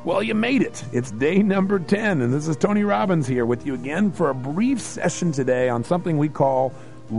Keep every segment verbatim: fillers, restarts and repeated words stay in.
Well, you made it. It's day number ten, and this is Tony Robbins here with you again for a brief session today on something we call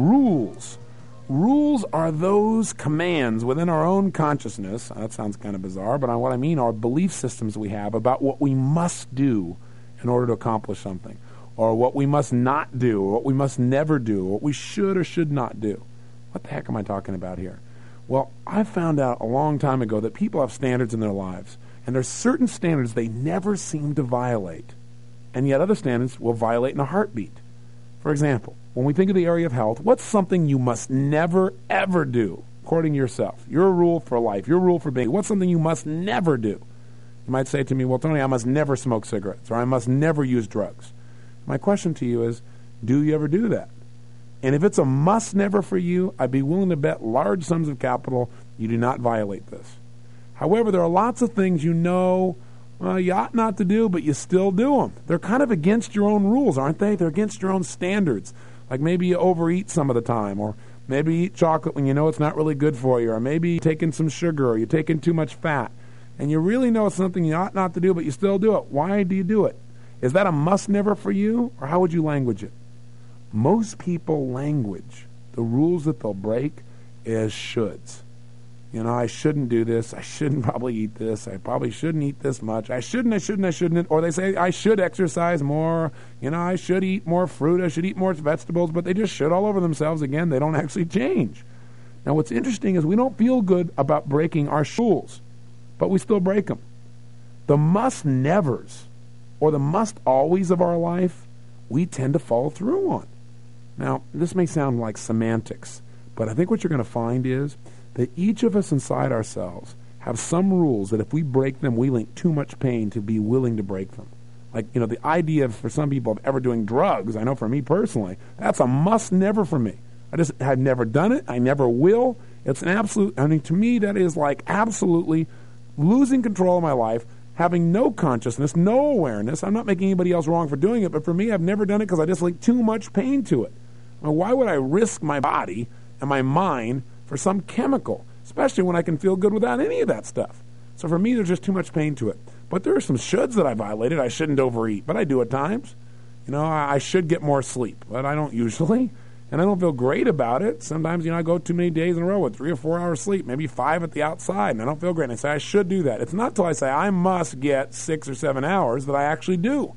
rules. Rules are those commands within our own consciousness. That sounds kind of bizarre, but what I mean are belief systems we have about what we must do in order to accomplish something, or what we must not do, or what we must never do, or what we should or should not do. What the heck am I talking about here? Well, I found out a long time ago that people have standards in their lives. And there's certain standards they never seem to violate. And yet other standards will violate in a heartbeat. For example, when we think of the area of health, what's something you must never, ever do, according to yourself? Your rule for life, your rule for being. What's something you must never do? You might say to me, well, Tony, I must never smoke cigarettes, or I must never use drugs. My question to you is, do you ever do that? And if it's a must never for you, I'd be willing to bet large sums of capital you do not violate this. However, there are lots of things you know well, you ought not to do, but you still do them. They're kind of against your own rules, aren't they? They're against your own standards. Like maybe you overeat some of the time, or maybe you eat chocolate when you know it's not really good for you, or maybe you're taking some sugar, or you're taking too much fat. And you really know it's something you ought not to do, but you still do it. Why do you do it? Is that a must-never for you, or how would you language it? Most people language the rules that they'll break as shoulds. You know, I shouldn't do this. I shouldn't probably eat this. I probably shouldn't eat this much. I shouldn't, I shouldn't, I shouldn't. Or they say, I should exercise more. You know, I should eat more fruit. I should eat more vegetables. But they just should all over themselves. Again, they don't actually change. Now, what's interesting is we don't feel good about breaking our rules, but we still break them. The must-nevers, or the must-always of our life, we tend to follow through on. Now, this may sound like semantics, but I think what you're going to find is that each of us inside ourselves have some rules that if we break them, we link too much pain to be willing to break them. Like, you know, the idea of, for some people of ever doing drugs, I know for me personally, that's a must-never for me. I just have never done it. I never will. It's an absolute, I mean, to me, that is like absolutely losing control of my life, having no consciousness, no awareness. I'm not making anybody else wrong for doing it, but for me, I've never done it because I just link too much pain to it. Now, why would I risk my body and my mind for some chemical, especially when I can feel good without any of that stuff? So for me, there's just too much pain to it. But there are some shoulds that I violated. I shouldn't overeat, but I do at times. You know, I should get more sleep, but I don't usually. And I don't feel great about it. Sometimes, you know, I go too many days in a row with three or four hours sleep, maybe five at the outside, and I don't feel great. And I say I should do that. It's not until I say I must get six or seven hours that I actually do.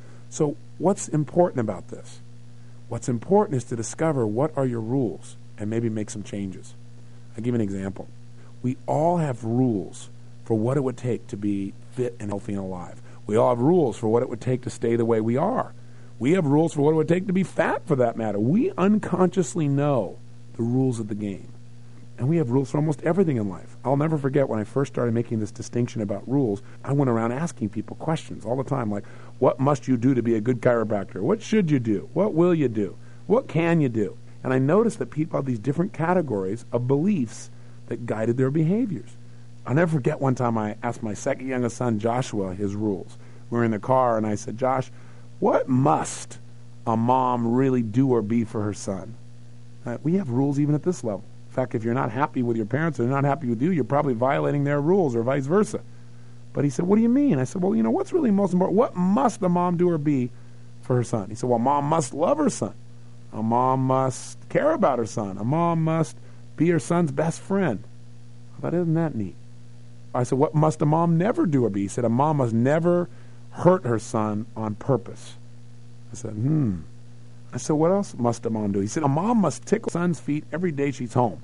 So what's important about this? What's important is to discover what are your rules and maybe make some changes. I'll give you an example. We all have rules for what it would take to be fit and healthy and alive. We all have rules for what it would take to stay the way we are. We have rules for what it would take to be fat, for that matter. We unconsciously know the rules of the game. And we have rules for almost everything in life. I'll never forget when I first started making this distinction about rules, I went around asking people questions all the time, like, what must you do to be a good chiropractor? What should you do? What will you do? What can you do? And I noticed that people have these different categories of beliefs that guided their behaviors. I'll never forget one time I asked my second youngest son, Joshua, his rules. We were in the car, and I said, Josh, what must a mom really do or be for her son? Uh, we have rules even at this level. In fact, if you're not happy with your parents or they're not happy with you, you're probably violating their rules or vice versa. But he said, what do you mean? I said, well, you know, what's really most important? What must a mom do or be for her son? He said, well, mom must love her son. A mom must care about her son. A mom must be her son's best friend. I thought, isn't that neat? I said, what must a mom never do or be? He said, a mom must never hurt her son on purpose. I said, hmm. I said, what else must a mom do? He said, a mom must tickle her son's feet every day she's home.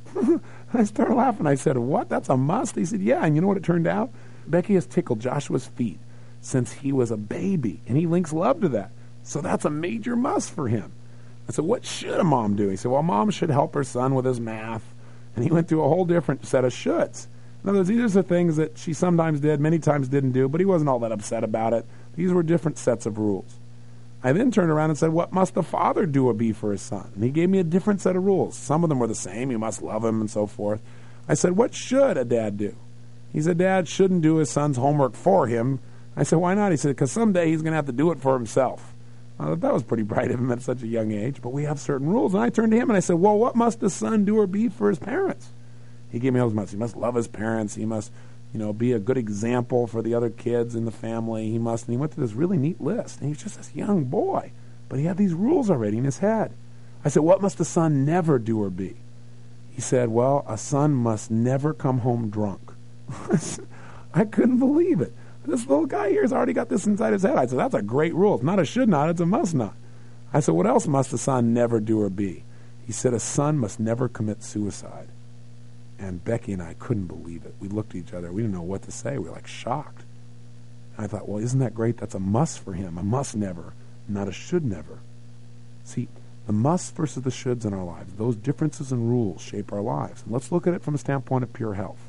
I started laughing. I said, what? That's a must? He said, yeah. And you know what it turned out? Becky has tickled Joshua's feet since he was a baby, and he links love to that. So that's a major must for him. I said, what should a mom do? He said, well, mom should help her son with his math. And he went through a whole different set of shoulds. In other words, these are things that she sometimes did, many times didn't do, but he wasn't all that upset about it. These were different sets of rules. I then turned around and said, what must a father do or be for his son? And he gave me a different set of rules. Some of them were the same. You must love him and so forth. I said, what should a dad do? He said, Dad shouldn't do his son's homework for him. I said, why not? He said, because someday he's going to have to do it for himself. I thought that was pretty bright of him at such a young age, but we have certain rules. And I turned to him and I said, well, what must a son do or be for his parents? He gave me those musts. He must love his parents. He must you know, be a good example for the other kids in the family. He must, and he went through this really neat list. And he was just this young boy, but he had these rules already in his head. I said, what must a son never do or be? He said, well, a son must never come home drunk. I couldn't believe it. This little guy here has already got this inside his head. I said, that's a great rule. It's not a should not, it's a must not. I said, what else must a son never do or be? He said, a son must never commit suicide. And Becky and I couldn't believe it. We looked at each other. We didn't know what to say. We were like shocked. And I thought, well, isn't that great? That's a must for him. A must never, not a should never. See, the musts versus the shoulds in our lives, those differences in rules shape our lives. And let's look at it from a standpoint of pure health.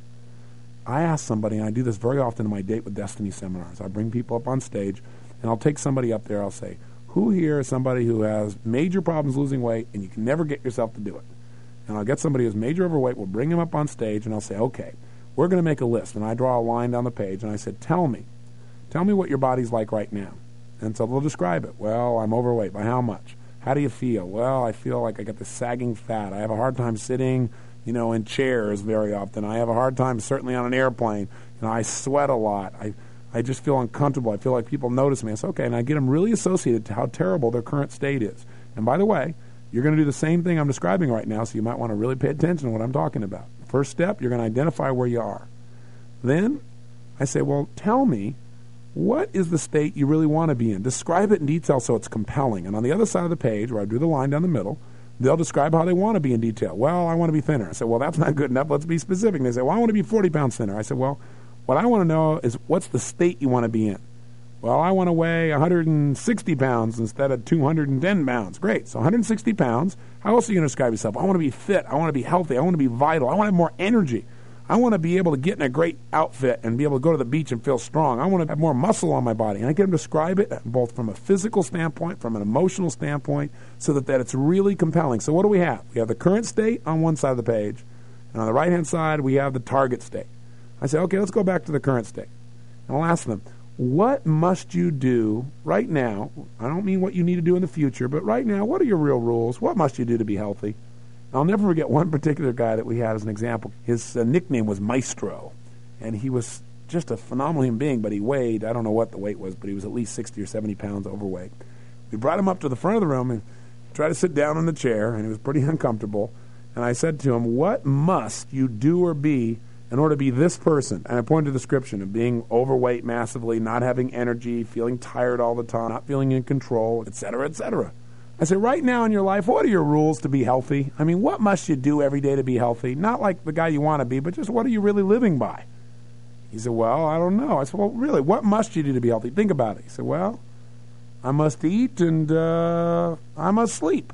I ask somebody, and I do this very often in my Date with Destiny seminars. I bring people up on stage, and I'll take somebody up there. I'll say, who here is somebody who has major problems losing weight, and you can never get yourself to do it? And I'll get somebody who's major overweight. We'll bring him up on stage, and I'll say, okay, we're going to make a list. And I draw a line down the page, and I said, tell me. Tell me what your body's like right now. And so they'll describe it. Well, I'm overweight. By how much? How do you feel? Well, I feel like I got this sagging fat. I have a hard time sitting, you know, in chairs very often. I have a hard time certainly on an airplane. You know, I sweat a lot. I, I just feel uncomfortable. I feel like people notice me. I say, okay, and I get them really associated to how terrible their current state is. And by the way, you're going to do the same thing I'm describing right now, so you might want to really pay attention to what I'm talking about. First step, you're going to identify where you are. Then I say, well, tell me, what is the state you really want to be in? Describe it in detail so it's compelling. And on the other side of the page, where I do the line down the middle, they'll describe how they want to be in detail. Well, I want to be thinner. I said, well, that's not good enough. Let's be specific. And they say, well, I want to be forty pounds thinner. I said, well, what I want to know is what's the state you want to be in? Well, I want to weigh one hundred sixty pounds instead of two hundred ten pounds. Great. So one hundred sixty pounds. How else are you going to describe yourself? I want to be fit. I want to be healthy. I want to be vital. I want to have more energy. I want to be able to get in a great outfit and be able to go to the beach and feel strong. I want to have more muscle on my body. And I get them to describe it both from a physical standpoint, from an emotional standpoint, so that, that it's really compelling. So what do we have? We have the current state on one side of the page, and on the right-hand side, we have the target state. I say, okay, let's go back to the current state. And I'll ask them, what must you do right now? I don't mean what you need to do in the future, but right now, what are your real rules? What must you do to be healthy? I'll never forget one particular guy that we had as an example. His uh, nickname was Maestro, and he was just a phenomenal human being, but he weighed, I don't know what the weight was, but he was at least sixty or seventy pounds overweight. We brought him up to the front of the room and tried to sit down in the chair, and he was pretty uncomfortable. And I said to him, what must you do or be in order to be this person? And I pointed to the description of being overweight massively, not having energy, feeling tired all the time, not feeling in control, et cetera, et cetera. I said, right now in your life, what are your rules to be healthy? I mean, what must you do every day to be healthy? Not like the guy you want to be, but just what are you really living by? He said, well, I don't know. I said, well, really, what must you do to be healthy? Think about it. He said, well, I must eat and uh, I must sleep.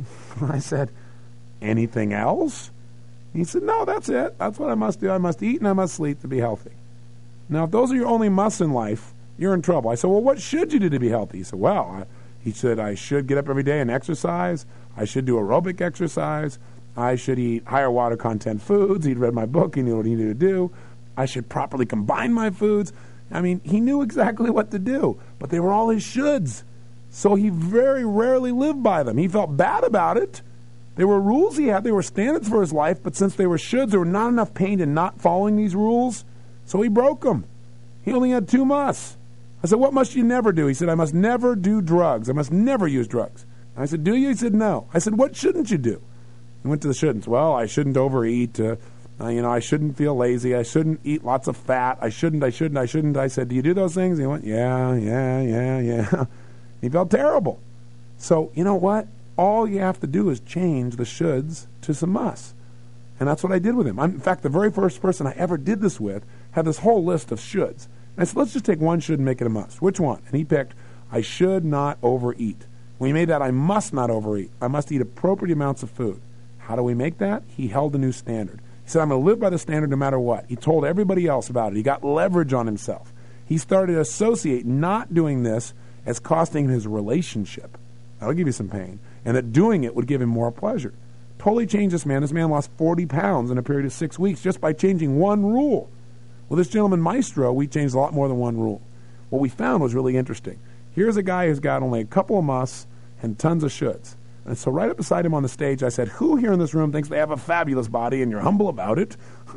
I said, anything else? He said, no, that's it. That's what I must do. I must eat and I must sleep to be healthy. Now, if those are your only musts in life, you're in trouble. I said, well, what should you do to be healthy? He said, well, I... He said, I should get up every day and exercise. I should do aerobic exercise. I should eat higher water content foods. He'd read my book. He knew what he needed to do. I should properly combine my foods. I mean, he knew exactly what to do, but they were all his shoulds. So he very rarely lived by them. He felt bad about it. They were rules he had. They were standards for his life, but since they were shoulds, there were not enough pain in not following these rules, so he broke them. He only had two musts. I said, what must you never do? He said, I must never do drugs. I must never use drugs. I said, do you? He said, no. I said, what shouldn't you do? He went to the shouldn'ts. Well, I shouldn't overeat. Uh, uh, you know, I shouldn't feel lazy. I shouldn't eat lots of fat. I shouldn't, I shouldn't, I shouldn't. I said, do you do those things? He went, yeah, yeah, yeah, yeah. He felt terrible. So, you know what? All you have to do is change the shoulds to some musts. And that's what I did with him. I'm, in fact, the very first person I ever did this with had this whole list of shoulds. I said, let's just take one should and make it a must. Which one? And he picked, I should not overeat. When he made that, I must not overeat. I must eat appropriate amounts of food. How do we make that? He held a new standard. He said, I'm going to live by the standard no matter what. He told everybody else about it. He got leverage on himself. He started to associate not doing this as costing him his relationship. That'll give you some pain. And that doing it would give him more pleasure. Totally changed this man. This man lost forty pounds in a period of six weeks just by changing one rule. Well, this gentleman, Maestro, we changed a lot more than one rule. What we found was really interesting. Here's a guy who's got only a couple of musts and tons of shoulds. And so right up beside him on the stage, I said, who here in this room thinks they have a fabulous body and you're humble about it? Who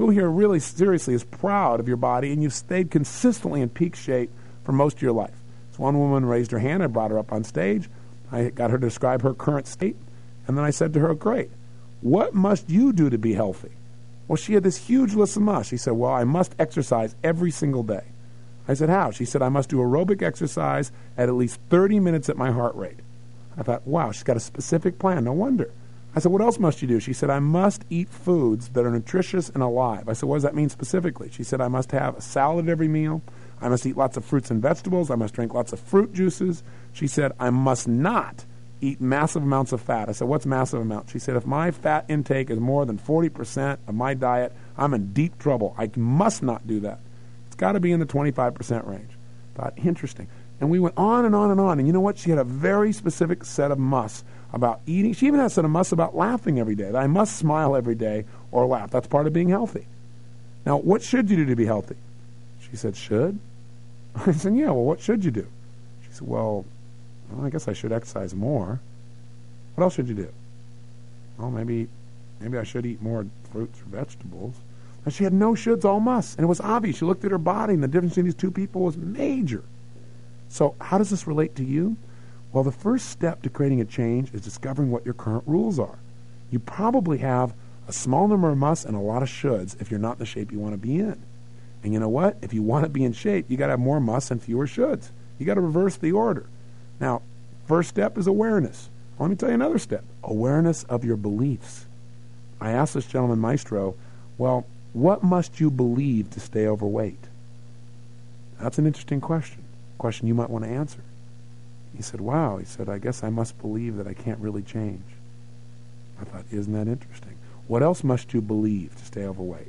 Who here really seriously is proud of your body and you've stayed consistently in peak shape for most of your life? So one woman raised her hand. I brought her up on stage. I got her to describe her current state. And then I said to her, great, what must you do to be healthy? Well, she had this huge list of musts. She said, well, I must exercise every single day. I said, how? She said, I must do aerobic exercise at at least thirty minutes at my heart rate. I thought, wow, she's got a specific plan. No wonder. I said, what else must you do? She said, I must eat foods that are nutritious and alive. I said, what does that mean specifically? She said, I must have a salad every meal. I must eat lots of fruits and vegetables. I must drink lots of fruit juices. She said, I must not eat massive amounts of fat. I said, what's massive amount? She said, if my fat intake is more than forty percent of my diet, I'm in deep trouble. I must not do that. It's got to be in the twenty-five percent range. I thought, interesting. And we went on and on and on. And you know what? She had a very specific set of musts about eating. She even had a set of musts about laughing every day. That I must smile every day or laugh. That's part of being healthy. Now, what should you do to be healthy? She said, should? I said, yeah, well, what should you do? She said, well, well, I guess I should exercise more. What else should you do? Well, maybe maybe I should eat more fruits or vegetables. And she had no shoulds, all musts. And it was obvious. She looked at her body, and the difference between these two people was major. So how does this relate to you? Well, the first step to creating a change is discovering what your current rules are. You probably have a small number of musts and a lot of shoulds if you're not in the shape you want to be in. And you know what? If you want to be in shape, you got to have more musts and fewer shoulds. You got to reverse the order. Now, first step is awareness. Let me tell you another step. Awareness of your beliefs. I asked this gentleman, Maestro, well, what must you believe to stay overweight? That's an interesting question. Question you might want to answer. He said, wow. He said, I guess I must believe that I can't really change. I thought, isn't that interesting? What else must you believe to stay overweight?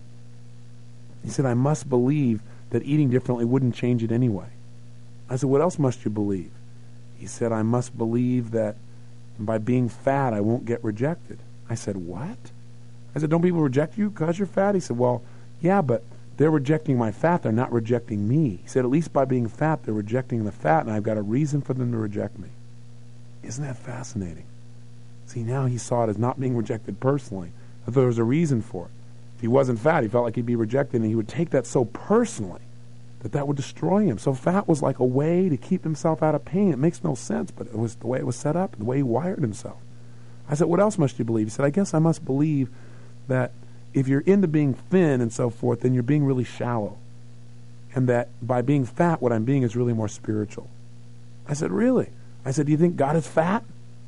He said, I must believe that eating differently wouldn't change it anyway. I said, what else must you believe? He said, I must believe that by being fat, I won't get rejected. I said, what? I said, don't people reject you because you're fat? He said, well, yeah, but they're rejecting my fat. They're not rejecting me. He said, at least by being fat, they're rejecting the fat, and I've got a reason for them to reject me. Isn't that fascinating? See, now he saw it as not being rejected personally, that there was a reason for it. If he wasn't fat, he felt like he'd be rejected, and he would take that so personally that that would destroy him. So fat was like a way to keep himself out of pain. It makes no sense, but it was the way it was set up, the way he wired himself. I said, what else must you believe? He said, I guess I must believe that if you're into being thin and so forth, then you're being really shallow. And that by being fat, what I'm being is really more spiritual. I said, really? I said, do you think God is fat?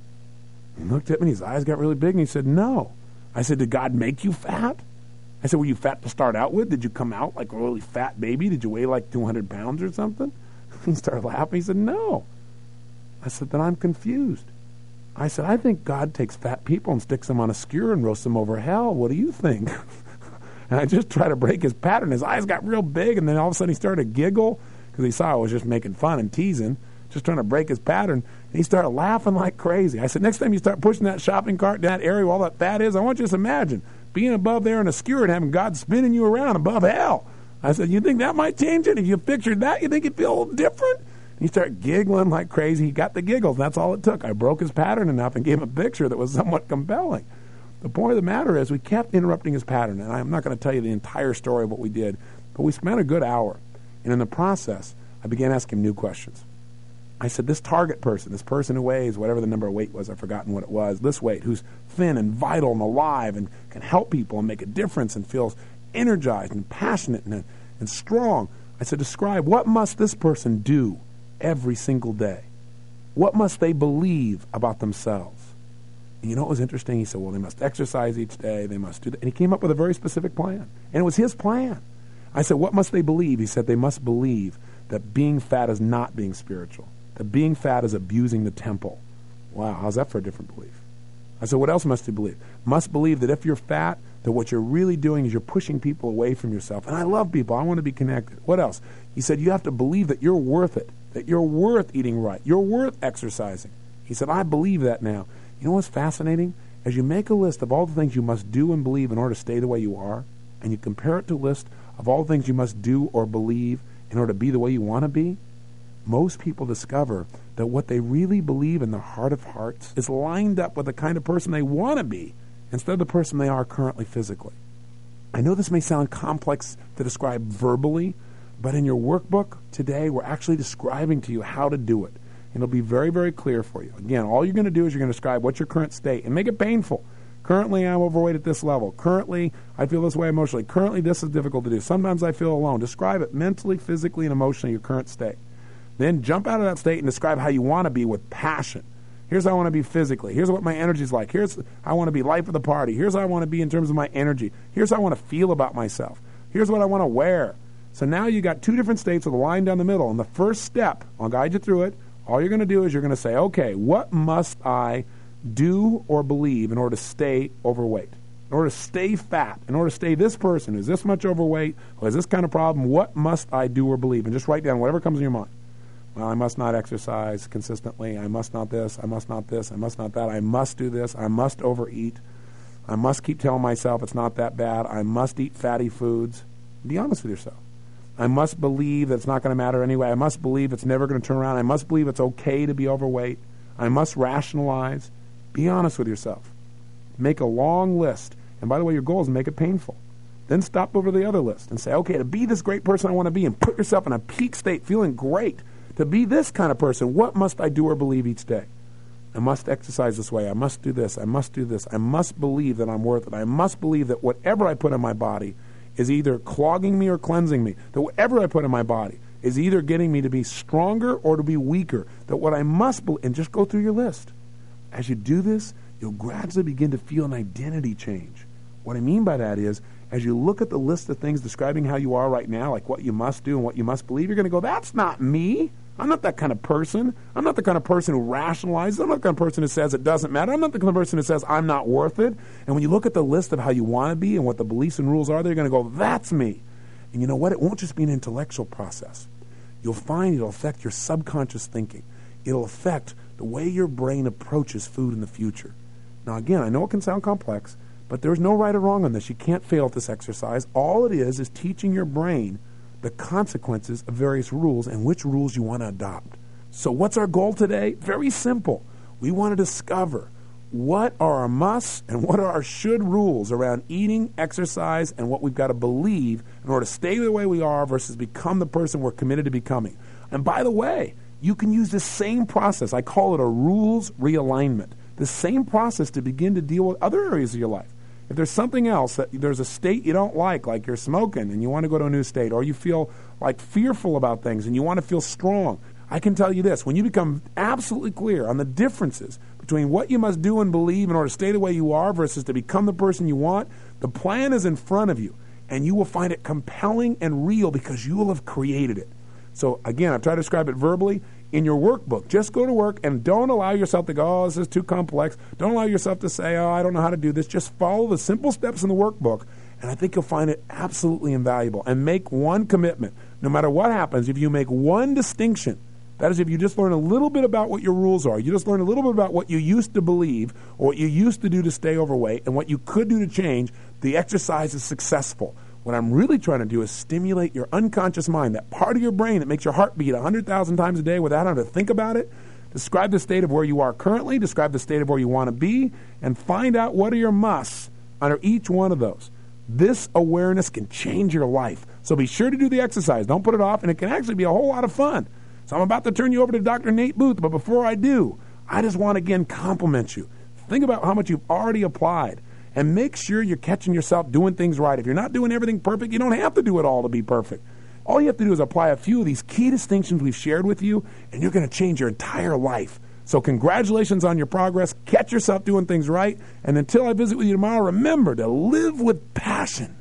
He looked at me, his eyes got really big, and he said, no. I said, did God make you fat? I said, were you fat to start out with? Did you come out like a really fat baby? Did you weigh like two hundred pounds or something? He started laughing. He said, no. I said, then I'm confused. I said, I think God takes fat people and sticks them on a skewer and roasts them over hell. What do you think? And I just tried to break his pattern. His eyes got real big, and then all of a sudden he started to giggle because he saw I was just making fun and teasing, just trying to break his pattern. And he started laughing like crazy. I said, next time you start pushing that shopping cart in that area where all that fat is, I want you to just imagine being above there in a skewer and having God spinning you around above hell. I said, you think that might change it? If you pictured that, you think it'd feel a little different? And he started giggling like crazy. He got the giggles. That's all it took. I broke his pattern enough and gave him a picture that was somewhat compelling. The point of the matter is we kept interrupting his pattern, and I'm not going to tell you the entire story of what we did, but we spent a good hour. And in the process, I began asking him new questions. I said, this target person, this person who weighs whatever the number of weight was, I've forgotten what it was, this weight, who's thin and vital and alive and can help people and make a difference and feels energized and passionate and, and strong. I said, describe what must this person do every single day? What must they believe about themselves? And you know what was interesting? He said, well, they must exercise each day. They must do that. And he came up with a very specific plan. And it was his plan. I said, what must they believe? He said, they must believe that being fat is not being spiritual. That being fat is abusing the temple. Wow, how's that for a different belief? I said, what else must you believe? Must believe that if you're fat, that what you're really doing is you're pushing people away from yourself. And I love people. I want to be connected. What else? He said, you have to believe that you're worth it, that you're worth eating right. You're worth exercising. He said, I believe that now. You know what's fascinating? As you make a list of all the things you must do and believe in order to stay the way you are, and you compare it to a list of all the things you must do or believe in order to be the way you want to be, most people discover that what they really believe in their heart of hearts is lined up with the kind of person they want to be instead of the person they are currently physically. I know this may sound complex to describe verbally, but in your workbook today, we're actually describing to you how to do it. And it'll be very, very clear for you. Again, all you're going to do is you're going to describe what's your current state and make it painful. Currently, I'm overweight at this level. Currently, I feel this way emotionally. Currently, this is difficult to do. Sometimes I feel alone. Describe it mentally, physically, and emotionally, your current state. Then jump out of that state and describe how you want to be with passion. Here's how I want to be physically. Here's what my energy is like. Here's how I want to be life of the party. Here's how I want to be in terms of my energy. Here's how I want to feel about myself. Here's what I want to wear. So now you got two different states with a line down the middle. And the first step, I'll guide you through it. All you're going to do is you're going to say, okay, what must I do or believe in order to stay overweight? In order to stay fat, in order to stay this person who's this much overweight, who has this kind of problem, what must I do or believe? And just write down whatever comes in your mind. Well, I must not exercise consistently. I must not this. I must not this. I must not that. I must do this. I must overeat. I must keep telling myself it's not that bad. I must eat fatty foods. Be honest with yourself. I must believe that it's not going to matter anyway. I must believe it's never going to turn around. I must believe it's okay to be overweight. I must rationalize. Be honest with yourself. Make a long list. And by the way, your goal is to make it painful. Then stop over the other list and say, okay, to be this great person I want to be and put yourself in a peak state, feeling great. To be this kind of person, what must I do or believe each day? I must exercise this way. I must do this. I must do this. I must believe that I'm worth it. I must believe that whatever I put in my body is either clogging me or cleansing me. That whatever I put in my body is either getting me to be stronger or to be weaker. That what I must believe, and just go through your list. As you do this, you'll gradually begin to feel an identity change. What I mean by that is, as you look at the list of things describing how you are right now, like what you must do and what you must believe, you're going to go, that's not me. I'm not that kind of person. I'm not the kind of person who rationalizes. I'm not the kind of person who says it doesn't matter. I'm not the kind of person who says I'm not worth it. And when you look at the list of how you want to be and what the beliefs and rules are, they're going to go, that's me. And you know what? It won't just be an intellectual process. You'll find it'll affect your subconscious thinking. It'll affect the way your brain approaches food in the future. Now, again, I know it can sound complex, but there's no right or wrong on this. You can't fail at this exercise. All it is is teaching your brain the consequences of various rules and which rules you want to adopt. So what's our goal today? Very simple. We want to discover what are our musts and what are our should rules around eating, exercise, and what we've got to believe in order to stay the way we are versus become the person we're committed to becoming. And by the way, you can use this same process. I call it a rules realignment. The same process to begin to deal with other areas of your life. If there's something else, that there's a state you don't like, like you're smoking and you want to go to a new state, or you feel like fearful about things and you want to feel strong, I can tell you this. When you become absolutely clear on the differences between what you must do and believe in order to stay the way you are versus to become the person you want, the plan is in front of you, and you will find it compelling and real because you will have created it. So, again, I've tried to describe it verbally. In your workbook, just go to work and don't allow yourself to go, oh, this is too complex. Don't allow yourself to say, oh, I don't know how to do this. Just follow the simple steps in the workbook, and I think you'll find it absolutely invaluable. And make one commitment. No matter what happens, if you make one distinction, that is if you just learn a little bit about what your rules are, you just learn a little bit about what you used to believe or what you used to do to stay overweight and what you could do to change, the exercise is successful. What I'm really trying to do is stimulate your unconscious mind, that part of your brain that makes your heart beat one hundred thousand times a day without having to think about it. Describe the state of where you are currently, describe the state of where you want to be, and find out what are your musts under each one of those. This awareness can change your life. So be sure to do the exercise. Don't put it off, and it can actually be a whole lot of fun. So I'm about to turn you over to Doctor Nate Booth, but before I do, I just want to again compliment you. Think about how much you've already applied. And make sure you're catching yourself doing things right. If you're not doing everything perfect, you don't have to do it all to be perfect. All you have to do is apply a few of these key distinctions we've shared with you, and you're going to change your entire life. So congratulations on your progress. Catch yourself doing things right. And until I visit with you tomorrow, remember to live with passion.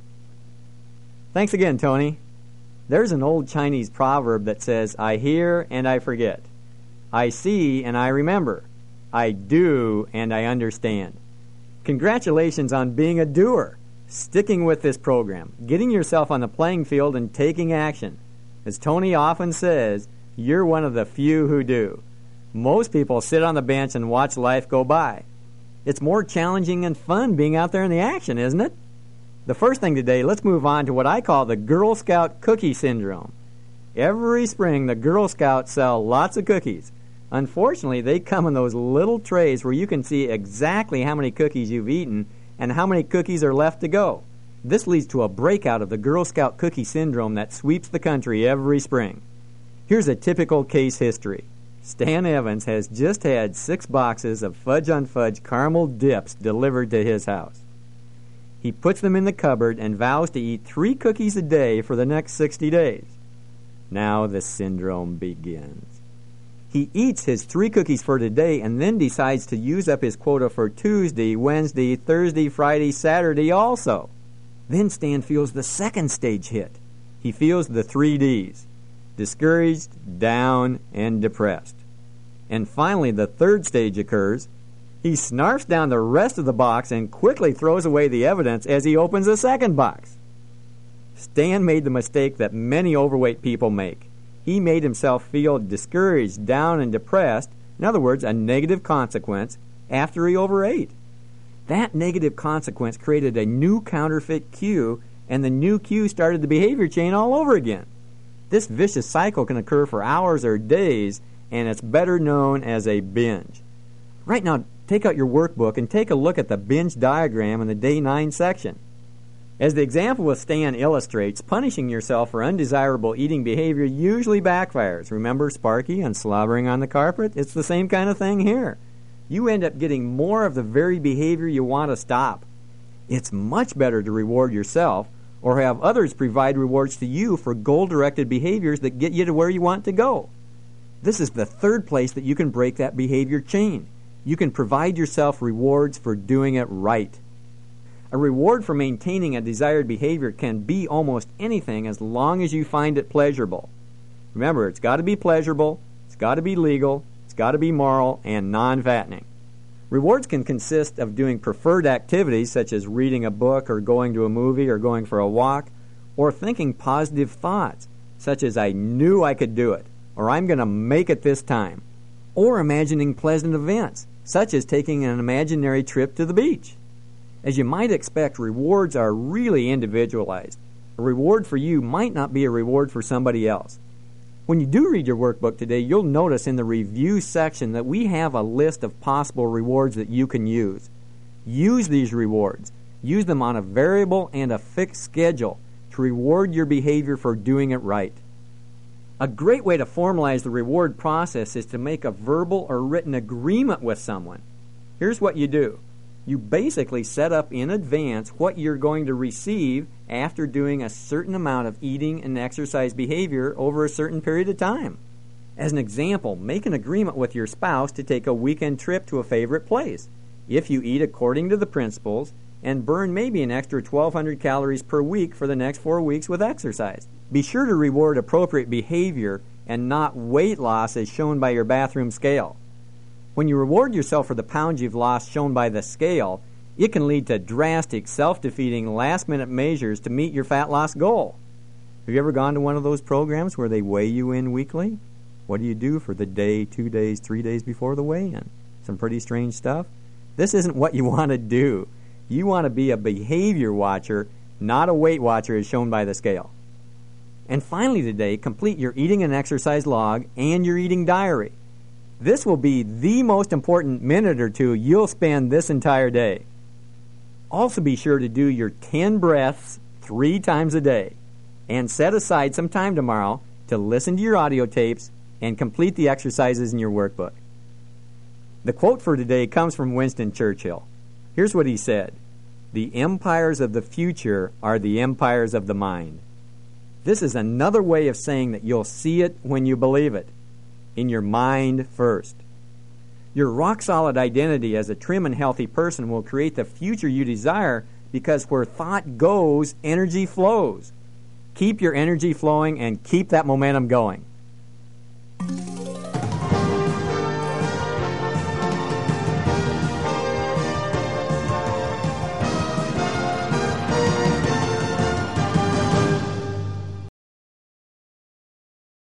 Thanks again, Tony. There's an old Chinese proverb that says, I hear and I forget. I see and I remember. I do and I understand. Congratulations on being a doer, sticking with this program, getting yourself on the playing field and taking action. As Tony often says, you're one of the few who do. Most people sit on the bench and watch life go by. It's more challenging and fun being out there in the action, isn't it? The first thing today, let's move on to what I call the Girl Scout cookie syndrome. Every spring, the Girl Scouts sell lots of cookies. Unfortunately, they come in those little trays where you can see exactly how many cookies you've eaten and how many cookies are left to go. This leads to a breakout of the Girl Scout cookie syndrome that sweeps the country every spring. Here's a typical case history. Stan Evans has just had six boxes of Fudge on Fudge caramel dips delivered to his house. He puts them in the cupboard and vows to eat three cookies a day for the next sixty days. Now the syndrome begins. He eats his three cookies for today and then decides to use up his quota for Tuesday, Wednesday, Thursday, Friday, Saturday also. Then Stan feels the second stage hit. He feels the three Ds: discouraged, down, and depressed. And finally, the third stage occurs. He snarfs down the rest of the box and quickly throws away the evidence as he opens a second box. Stan made the mistake that many overweight people make. He made himself feel discouraged, down, and depressed, in other words, a negative consequence, after he overate. That negative consequence created a new counterfeit cue, and the new cue started the behavior chain all over again. This vicious cycle can occur for hours or days, and it's better known as a binge. Right now, take out your workbook and take a look at the binge diagram in the Day nine section. As the example with Stan illustrates, punishing yourself for undesirable eating behavior usually backfires. Remember Sparky and slobbering on the carpet? It's the same kind of thing here. You end up getting more of the very behavior you want to stop. It's much better to reward yourself or have others provide rewards to you for goal-directed behaviors that get you to where you want to go. This is the third place that you can break that behavior chain. You can provide yourself rewards for doing it right. A reward for maintaining a desired behavior can be almost anything as long as you find it pleasurable. Remember, it's got to be pleasurable, it's got to be legal, it's got to be moral, and non-fattening. Rewards can consist of doing preferred activities such as reading a book or going to a movie or going for a walk, or thinking positive thoughts such as I knew I could do it, or I'm going to make it this time, or imagining pleasant events such as taking an imaginary trip to the beach. As you might expect, rewards are really individualized. A reward for you might not be a reward for somebody else. When you do read your workbook today, you'll notice in the review section that we have a list of possible rewards that you can use. Use these rewards. Use them on a variable and a fixed schedule to reward your behavior for doing it right. A great way to formalize the reward process is to make a verbal or written agreement with someone. Here's what you do. You basically set up in advance what you're going to receive after doing a certain amount of eating and exercise behavior over a certain period of time. As an example, make an agreement with your spouse to take a weekend trip to a favorite place. If you eat according to the principles and burn maybe an extra twelve hundred calories per week for the next four weeks with exercise. Be sure to reward appropriate behavior and not weight loss as shown by your bathroom scale. When you reward yourself for the pounds you've lost shown by the scale, it can lead to drastic, self-defeating, last-minute measures to meet your fat loss goal. Have you ever gone to one of those programs where they weigh you in weekly? What do you do for the day, two days, three days before the weigh-in? Some pretty strange stuff. This isn't what you want to do. You want to be a behavior watcher, not a weight watcher as shown by the scale. And finally today, complete your eating and exercise log and your eating diary. This will be the most important minute or two you'll spend this entire day. Also be sure to do your ten breaths three times a day and set aside some time tomorrow to listen to your audio tapes and complete the exercises in your workbook. The quote for today comes from Winston Churchill. Here's what he said: "The empires of the future are the empires of the mind." This is another way of saying that you'll see it when you believe it. In your mind first. Your rock-solid identity as a trim and healthy person will create the future you desire because where thought goes, energy flows. Keep your energy flowing and keep that momentum going.